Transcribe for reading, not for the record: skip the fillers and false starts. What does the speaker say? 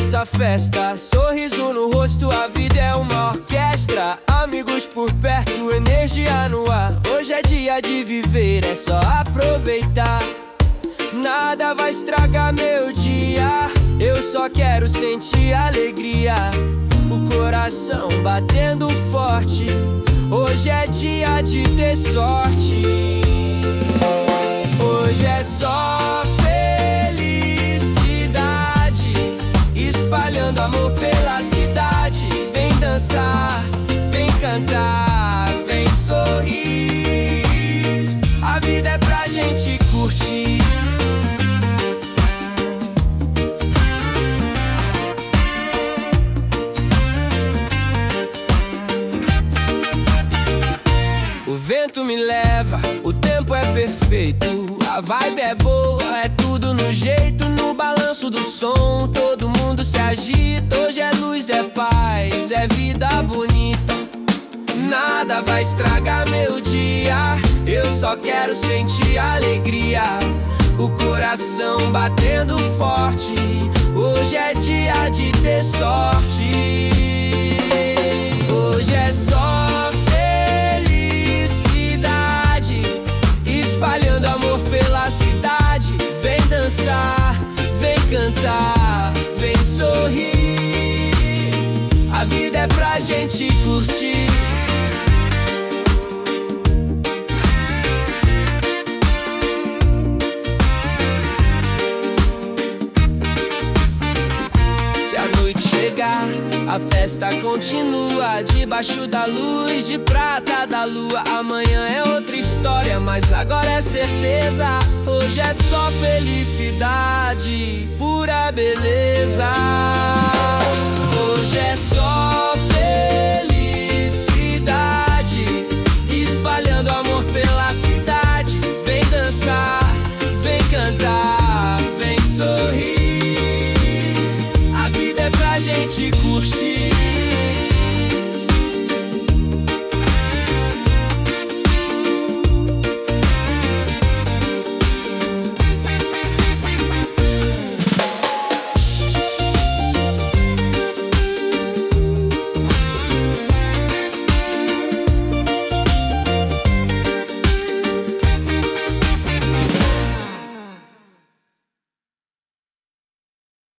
nessa festa, sorriso no rosto, a vida é uma orquestra. Amigos por perto, energia no ar. Hoje é dia de viver, é só aproveitar. Nada vai estragar meu dia, eu só quero sentir alegria. O coração batendo forte, hoje é dia de ter sorte. Hoje é só felicidade, espalhando amor pela cidade. Vem dançar, vem cantar, vem sorrir. A vida é pra gente curtir. O vento me leva, o tempo é perfeito, a vibe é boa, é tudo no jeito. No balanço do som, todo mundo se agita. Hoje é luz, é paz, é vida bonita. Nada vai estragar meu dia, eu só quero sentir alegria. O coração batendo forte, hoje é dia de ter sorte. Hoje é só felicidade, espalhando amor pela cidade. Vem dançar, vem cantar, vem sorrir. A vida é pra gente curtir. Se a noite chegar, a festa continua, debaixo da luz de prata da lua. Amanhã é outra história, mas agora é certeza. Hoje é só felicidade, pura beleza.